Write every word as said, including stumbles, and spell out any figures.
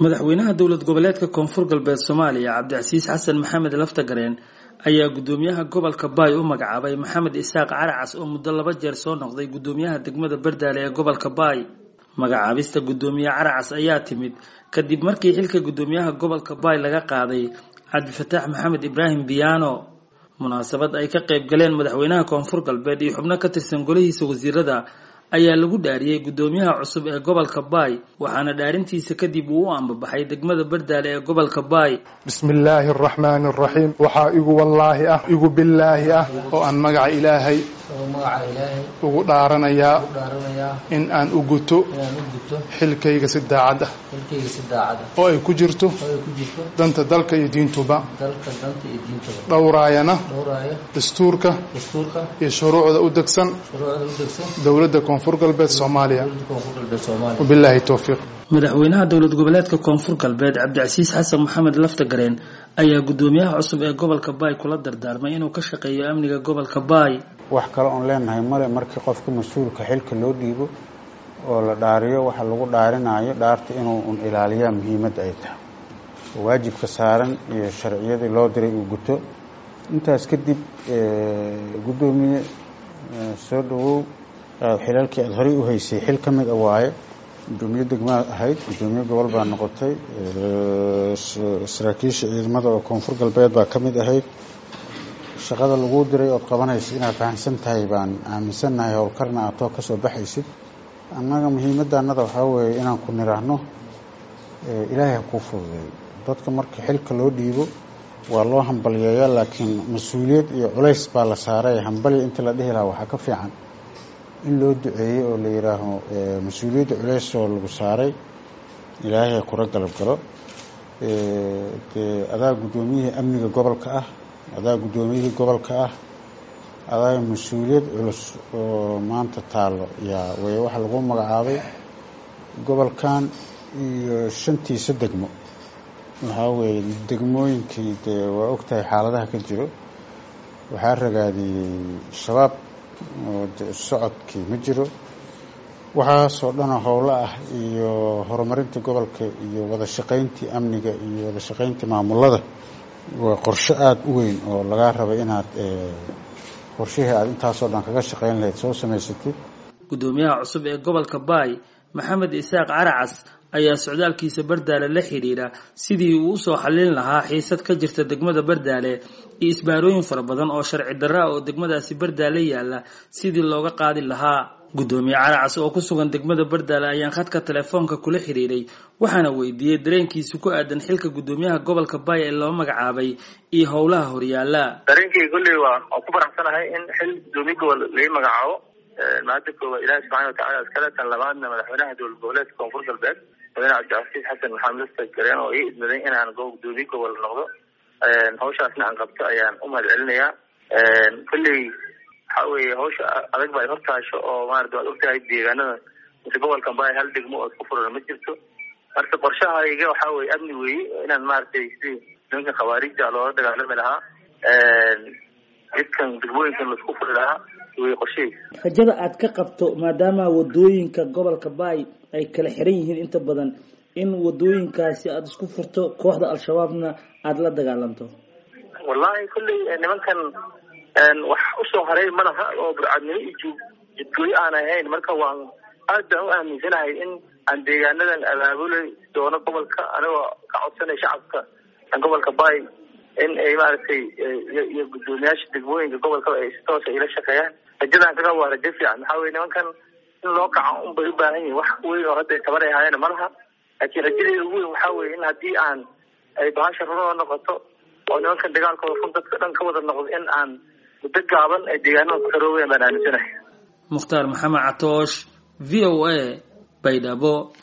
madaxweynaha dowlad goboleedka koonfur galbeed Soomaaliya Cabdicasiis Xasan Maxamed Laftagareen ayaa gudoomiyaha gobolka Baay u magacaabay Maxamed Isaaq Caracas oo muddo laba jeer soo noqday gudoomiyaha degmada Bardaale ee gobolka Baay. Magacaabista gudoomiyaha Caracas ayaa timid kadib markii xilka gudoomiyaha gobolka Baay laga qaaday Cabdifataax Maxamed Ibraahim Biyaano. Munaasabad ay ka qayb galeen madaxweynaha koonfur galbeed iyo xubno ka tirsan golihiisa wasiirada ayaa lagu dhaariyay gudoomiyaha cusub ee gobolka Baay waxaana dhaarintiisa kadib uu u ambabaxay degmada Bardaale ee gobolka Baay. Bismillaahir Rahmaanir Rahiim waxa igu wallaahi ah igu billaahi ah oo aan magaca Ilaahay ugu dhaaranayaa in aan u guto xilkayga si daacad ah oo ay ku jirto danta dalka iyo diintuba dhowraayana dastuurka iyo shuruucda u degsan dowladda koonfur galbeed Soomaaliya. Wabillahi tawfiiq. madaxweynaha dowlad goboleedka koonfur galbeed Cabdicasiis Xasan Maxamed Laftagareen ayaa gudoomiyaha cusub ee gobolka Baay kula dardaarmay inuu ka shaqeeyo amniga gobolka Baay. wax kale oo leenahay male markii qofka mas'uulka xilka loo dhiibo oo la dhaariyo waxa lagu dhaarinayo dhaarta inuu un ilaaliyo muhiimad ay tahay waajibka saaran iyo sharciyada loo diray uu guto. intaas kadib gudoomiye soo dhawow xilalkii aad horay u haysay xil ka mid ah waaye gudoomiye degmada ahayd gudoomiye gobol baa noqotay saraakiisha ciidamada oo koonfur galbeed baa ka mid ahayd shaqada lagu diray oo qabanaysa inaad fahansan tahay baan aaminsanahay howlkarna aad ka soo baxaysid. annaga muhiimadanada waxa weeye inaan ku niraahno Ilaahay ha ku fududeeyo dadka marka xilka loo dhiibo waa loo hambalyeeyaa laakiin mas'uuliyad iyo culays baa la saaray hambal inta la dhihi lahaa waxa ka fiican in loo duceeyo oo la yiraahdo mas'uuliyadda culays oo lagu saaray Ilaahay ku ragalab galo. ee adaa gudoomiyaha amniga gobolka ah adaa gudoomiyaha gobolka ah adaa mas'uuliyad culus oo maanta taalo yaa way waxa lagu magacaabay gobolkan iyo shantiisa degmo waxa weeye degmooyinkii waa ogtahay xaaladaha ka jiro waxaa ragaadiyay shabaab oo socodkii ma jiro waxaasoo dhan howlo ah iyo horumarinta gobolka iyo wada shaqayntii amniga iyo wada shaqayntii maamulada waa qorshe aad u weyn oo laga rabo inaad qorshaha aad intaasoo dhan kaga shaqayn lahayd soo samaysatid. gudoomiyaha cusub ee gobolka Baay Maxamed Isaaq Caracas ayaa socdaalkiisa Bardaale la xiriira sidii uu soo xalin lahaa xiisad ka jirta degmada Bardaale iyo isbaarooyin fara badan oo sharci darro ah oo degmadaasi Bardaale yaala sidii looga qaadi lahaa. gudoomiye Caracas oo ku sugan degmada Bardaale ayaan khadka telefoonka kula xiriiray waxaana weydiiyay dareenkiisa ku aadan xilka gudoomiyaha gobolka Baay ee loo magacaabay iyo howlaha horyaala. dareenkayga kulli waa ku faraxsanahay in xil gudoomiye gobol la magacaabo maanta koowa Ilaahay subhanahu wa ta'ala iskala tan labaadna madaxweynaha dowlad goboleedka koonfur galbeed madaxweyne Cabdicasiis Xasan Maxamed Laftagareen oo ii idmaday in aan gudoomiye gobol noqdo hawshaasna aan qabto ayaan u mahadcelinayaa. kulli waxa weeye hawsha adag baa hortaasho oo maardo aad ogtahay deegaanada inta gobolka Baay hal degmo oo isku furan ma jirto marka qorshahayga waxa weeye amni weeye inaan maartay si ninka khawaarija loo dagaalami lahaa dadkan degmooyinkan la isku furi lahaa way qorshay rajada aad ka qabto maadaama wadooyinka gobolka Baay ay kala xiran yihiin inta badan in wadooyinkaasi aad isku furto kooxda al-shabaabna aad la dagaalanto. wallahi kulli nimankan een wax u soo haray malaha oo burcadnimo iyo jidkooy aan ahayn marka waan aad u aaminsanahay in aan deegaanadan abaabulay doono gobolka anagoo ka codsanay shacabka gobolka Baay in ay maartay iyo gudoomiyaasha degmooyinka gobolka ay si toos ah ila shaqeeyaan. rajadaan kaga waa rajo fiican waxa weeye nimankan in loo kaco un bay u baahan yihiin wax weyn oo hadda tabar ay hayaan malaha laakiin rajadeedu weyn waxa weeye in haddii aan ay bahasha run noqoto oo nimankan dagaalkooda fun dadka dhan ka wada noqdo in aan muddo gaaban ay deegaanada ku xoroobeen baan aaminsanahay. Mukhtaar Maxamed Catoosh V O A Baydhabo.